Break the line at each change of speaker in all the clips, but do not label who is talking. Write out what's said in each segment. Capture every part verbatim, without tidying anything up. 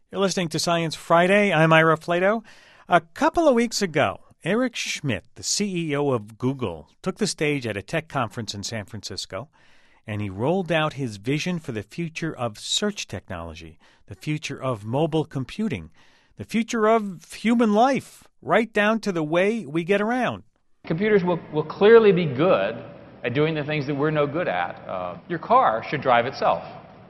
You're listening to Science Friday. I'm Ira Flato. A couple of weeks ago, Eric Schmidt, the C E O of Google, took the stage at a tech conference in San Francisco, and he rolled out his vision for the future of search technology, the future of mobile computing, the future of human life, right down to the way we get around.
Computers will, will clearly be good at doing the things that we're no good at. Uh, your car should drive itself.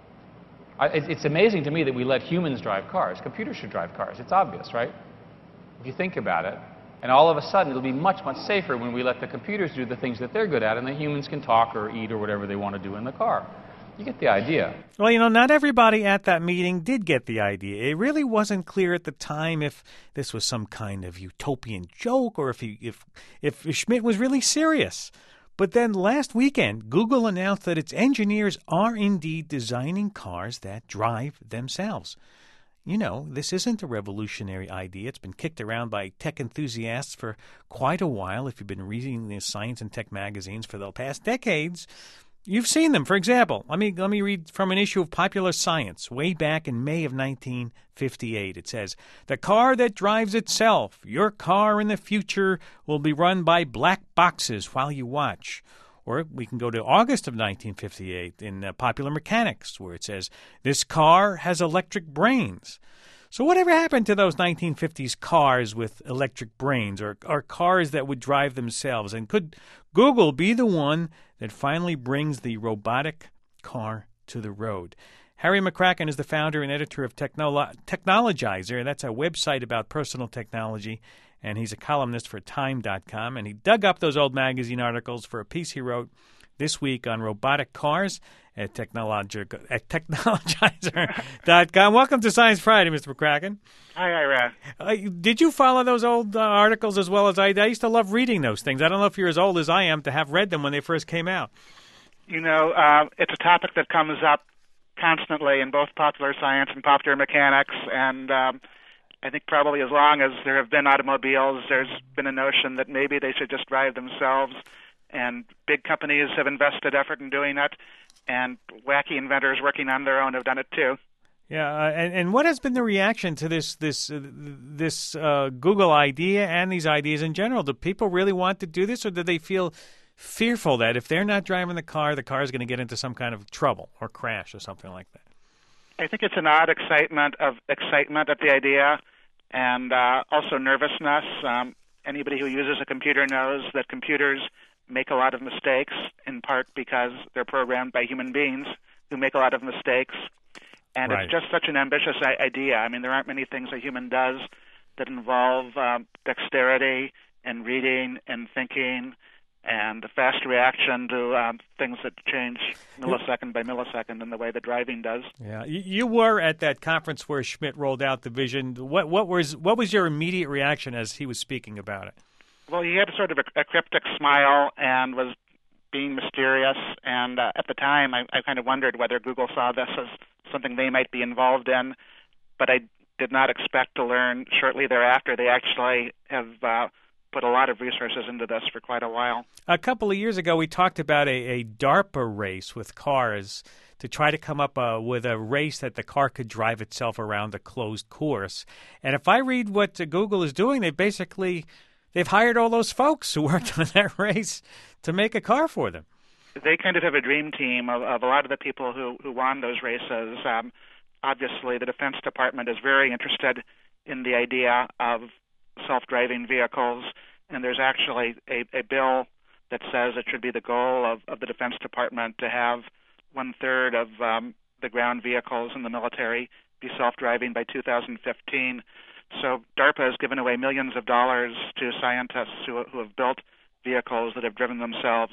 I, it, it's amazing to me that we let humans drive cars. Computers should drive cars. It's obvious, right? If you think about it. And all of a sudden, it'll be much, much safer when we let the computers do the things that they're good at and the humans can talk or eat or whatever they want to do in the car. You get the idea.
Well, you know, not everybody at that meeting did get the idea. It really wasn't clear at the time if this was some kind of utopian joke or if he, if if Schmidt was really serious. But then last weekend, Google announced that its engineers are indeed designing cars that drive themselves. You know, this isn't a revolutionary idea. It's been kicked around by tech enthusiasts for quite a while. If you've been reading the science and tech magazines for the past decades, you've seen them. For example, let me let me read from an issue of Popular Science way back in May of nineteen fifty-eight. It says, "The car that drives itself. Your car in the future will be run by black boxes while you watch." Or we can go to August of nineteen fifty-eight in uh, Popular Mechanics, where it says, "This car has electric brains." So whatever happened to those nineteen fifties cars with electric brains or, or cars that would drive themselves? And could Google be the one that finally brings the robotic car to the road? Harry McCracken is the founder and editor of Technolo- Technologizer. That's a website about personal technology. And he's a columnist for Time dot com. And he dug up those old magazine articles for a piece he wrote this week on robotic cars at, Technologi- at Technologizer dot com. Welcome to Science Friday, Mister McCracken.
Hi, Ira.
Uh, did you follow those old uh, articles as well as I? I used to love reading those things. I don't know if you're as old as I am to have read them when they first came out.
You know, uh, it's a topic that comes up constantly in both popular science and popular mechanics, and um, I think probably as long as there have been automobiles, there's been a notion that maybe they should just drive themselves, and big companies have invested effort in doing it, and wacky inventors working on their own have done it too.
Yeah, uh, and, and what has been the reaction to this this uh, this uh, Google idea and these ideas in general? Do people really want to do this, or do they feel fearful that if they're not driving the car, the car is going to get into some kind of trouble or crash or something like that?
I think it's an odd excitement of excitement at the idea, and uh, also nervousness. Um, anybody who uses a computer knows that computers make a lot of mistakes, in part because they're programmed by human beings who make a lot of mistakes. And
right.
It's just such an ambitious idea. I mean, there aren't many things a human does that involve um, dexterity and reading and thinking and a fast reaction to um, things that change millisecond by millisecond in the way that driving does.
Yeah, you, you were at that conference where Schmidt rolled out the vision. What what was what was your immediate reaction as he was speaking about it?
Well, he had sort of a, a cryptic smile and was being mysterious. And uh, at the time, I, I kind of wondered whether Google saw this as something they might be involved in. But I did not expect to learn shortly thereafter they actually have uh, put a lot of resources into this for quite a while.
A couple of years ago, we talked about a, a DARPA race with cars to try to come up uh, with a race that the car could drive itself around a closed course. And if I read what uh, Google is doing, they basically they've hired all those folks who worked on that race to make a car for them.
They kind of have a dream team of, of a lot of the people who, who won those races. Um, obviously, the Defense Department is very interested in the idea of self-driving vehicles, and there's actually a, a bill that says it should be the goal of, of the Defense Department to have one-third of um, the ground vehicles in the military be self-driving by two thousand fifteen. So DARPA has given away millions of dollars to scientists who, who have built vehicles that have driven themselves.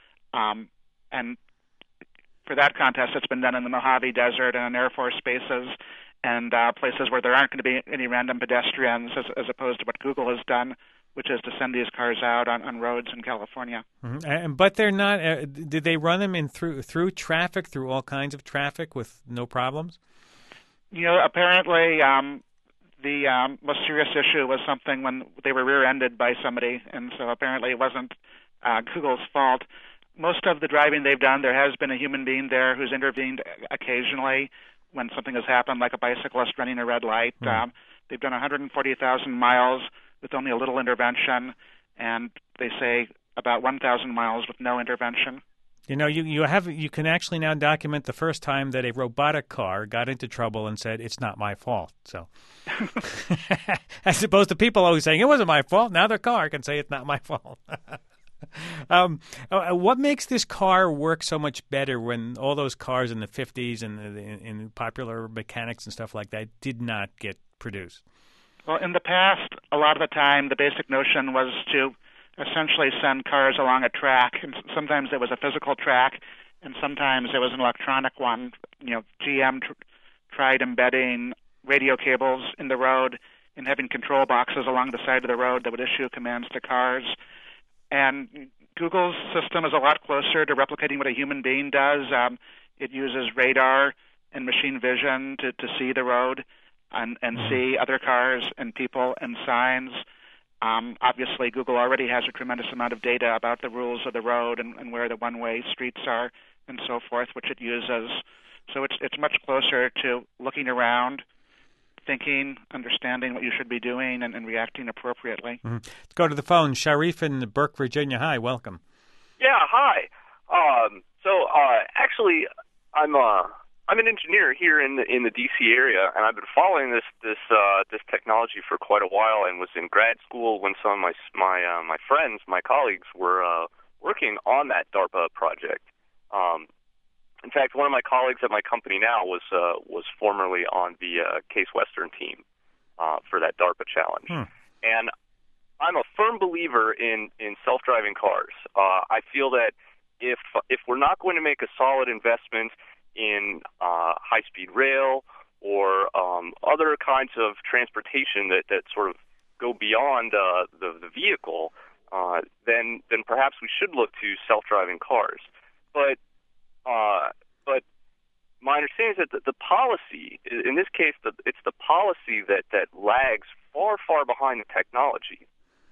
Um, and for that contest, it's been done in the Mojave Desert and in Air Force bases and uh, places where there aren't going to be any random pedestrians, as, as opposed to what Google has done, which is to send these cars out on, on roads in California.
Mm-hmm. And, but they're not. Uh, did they run them in through through traffic, through all kinds of traffic, with no problems?
You know, apparently um, the um, most serious issue was something when they were rear-ended by somebody, and so apparently it wasn't uh, Google's fault. Most of the driving they've done, there has been a human being there who's intervened occasionally when something has happened, like a bicyclist running a red light.
Mm.
Um, they've done one hundred forty thousand miles with only a little intervention, and they say about one thousand miles with no intervention.
You know, you, you have you can actually now document the first time that a robotic car got into trouble and said, it's not my fault. So, as opposed to people always saying, it wasn't my fault. Now their car can say it's not my fault. um, uh, what makes this car work so much better when all those cars in the fifties and in, in popular mechanics and stuff like that did not get produced?
Well, in the past, a lot of the time, the basic notion was to essentially send cars along a track, and sometimes it was a physical track, and sometimes it was an electronic one. You know, G M tr- tried embedding radio cables in the road and having control boxes along the side of the road that would issue commands to cars. And Google's system is a lot closer to replicating what a human being does. Um, it uses radar and machine vision to, to see the road and, and mm-hmm. see other cars and people and signs. Um, obviously, Google already has a tremendous amount of data about the rules of the road and, and where the one-way streets are and so forth, which it uses. So it's it's much closer to looking around, thinking, understanding what you should be doing, and, and reacting appropriately.
Mm-hmm. Let's go to the phone. Sharif in Burke, Virginia. Hi, welcome.
Yeah, hi. Um, so uh, actually, I'm uh, I'm an engineer here in the in the D C area, and I've been following this this uh, this technology for quite a while, and was in grad school when some of my my uh, my friends, my colleagues, were uh, working on that DARPA project. Um, in fact, one of my colleagues at my company now was uh, was formerly on the uh, Case Western team uh, for that DARPA challenge,
hmm.
and I'm a firm believer in in self-driving cars. Uh, I feel that if if we're not going to make a solid investment in uh, high-speed rail or um, other kinds of transportation that, that sort of go beyond uh, the, the vehicle, uh, then then perhaps we should look to self-driving cars. But uh, but my understanding is that the, the policy, in this case, the, it's the policy that, that lags far, far behind the technology.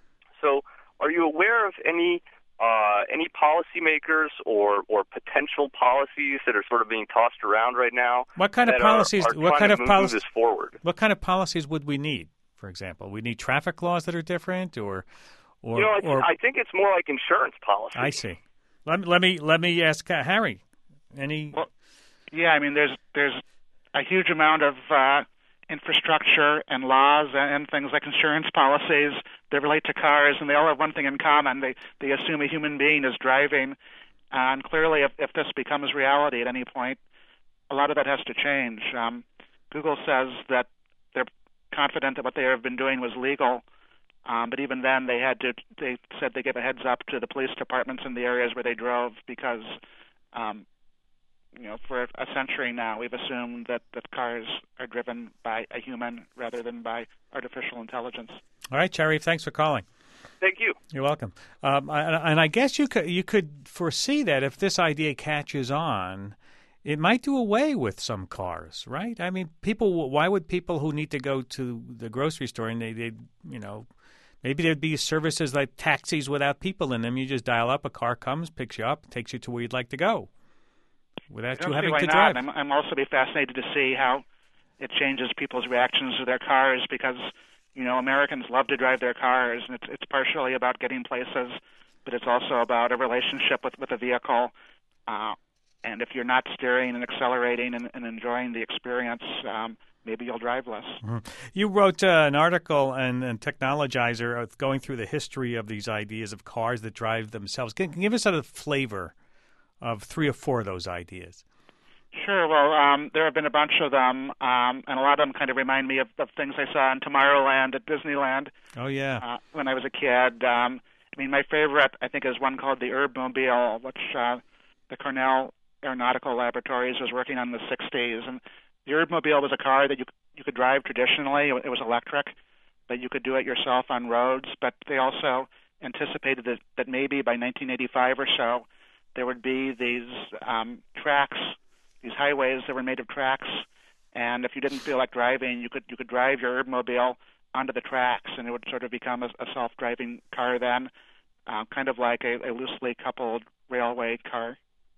So are you aware of any Uh, any policymakers or, or potential policies that are sort of being tossed around right now?
What kind of policies?
Are, are
what kind of policies?
This forward?
What kind of policies would we need? For example, we need traffic laws that are different, or, or,
you know, it's,
or
I think it's more like insurance policy.
I see. Let me let me let me ask uh, Harry. Any?
Well, yeah, I mean, there's there's a huge amount of uh, infrastructure and laws and things like insurance policies that relate to cars, and they all have one thing in common. They they assume a human being is driving, and clearly if, if this becomes reality at any point, a lot of that has to change. Um, Google says that they're confident that what they have been doing was legal, um, but even then they had to, they said they gave a heads up to the police departments in the areas where they drove because um, you know, for a century now, we've assumed that, that cars are driven by a human rather than by artificial intelligence.
All right, Sharif, thanks for calling.
Thank you.
You're welcome. Um, and I guess you could you could foresee that if this idea catches on, it might do away with some cars, right? I mean, people. Why would people who need to go to the grocery store and they, they you know, maybe there'd be services like taxis without people in them. You just dial up, a car comes, picks you up, takes you to where you'd like to go, without you having to drive.
I'm, I'm also be fascinated to see how it changes people's reactions to their cars because, you know, Americans love to drive their cars, and it's, it's partially about getting places, but it's also about a relationship with, with a vehicle. Uh, and if you're not steering and accelerating and, and enjoying the experience, um, maybe you'll drive less.
Mm-hmm. You wrote uh, an article in, in Technologizer going through the history of these ideas of cars that drive themselves. Can, can you give us a flavor of three or four of those ideas?
Sure. Well, um, there have been a bunch of them, um, and a lot of them kind of remind me of, of things I saw in Tomorrowland at Disneyland.
Oh, yeah.
Uh, when I was a kid. Um, I mean, my favorite, I think, is one called the Urbmobile, which uh, the Cornell Aeronautical Laboratories was working on in the sixties. And the Urbmobile was a car that you you could drive traditionally. It was electric, but you could do it yourself on roads. But they also anticipated that, that maybe by nineteen eighty-five or so, there would be these um, tracks, these highways that were made of tracks, and if you didn't feel like driving, you could you could drive your Urbmobile onto the tracks, and it would sort of become a, a self-driving car then, uh, kind of like a, a loosely coupled railway car.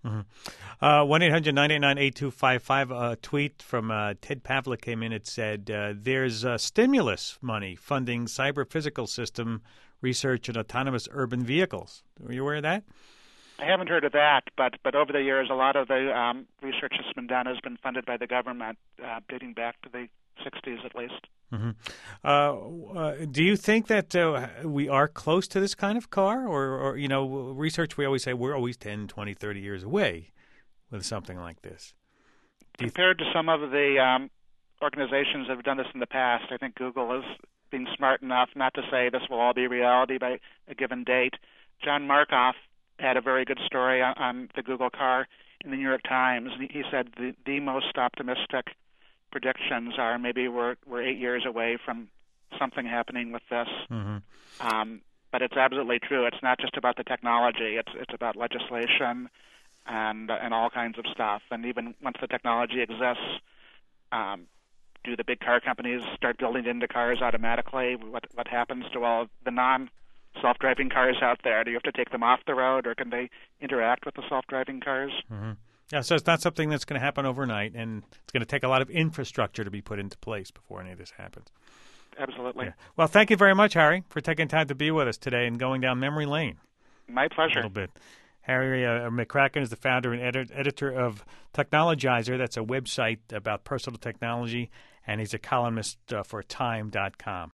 one eight hundred nine eight nine eight two five five. A tweet from uh, Ted Pavlik came in. It said, uh, there's uh, stimulus money funding cyber-physical system research in autonomous urban vehicles. Were you aware of that?
I haven't heard of that, but but over the years, a lot of the um, research that's been done has been funded by the government, uh, dating back to the sixties at least.
Mm-hmm. Uh, uh, do you think that uh, we are close to this kind of car? Or, or, you know, research, we always say we're always ten, twenty, thirty years away with something like this. Do
Compared to some of the um, organizations that have done this in the past, I think Google is being smart enough not to say this will all be reality by a given date. John Markoff had a very good story on, on the Google car in the New York Times. He said the, the most optimistic predictions are maybe we're we're eight years away from something happening with this.
Mm-hmm.
Um, but it's absolutely true. It's not just about the technology. It's it's about legislation and and all kinds of stuff. And even once the technology exists, um, do the big car companies start building it into cars automatically? What what happens to all the non self-driving cars out there? Do you have to take them off the road, or can they interact with the self-driving cars?
Mm-hmm. Yeah, so it's not something that's going to happen overnight, and it's going to take a lot of infrastructure to be put into place before any of this happens.
Absolutely.
Yeah. Well, thank you very much, Harry, for taking time to be with us today and going down memory lane.
My pleasure.
A little bit. Harry uh, McCracken is the founder and edit- editor of Technologizer. That's a website about personal technology, and he's a columnist uh, for time dot com.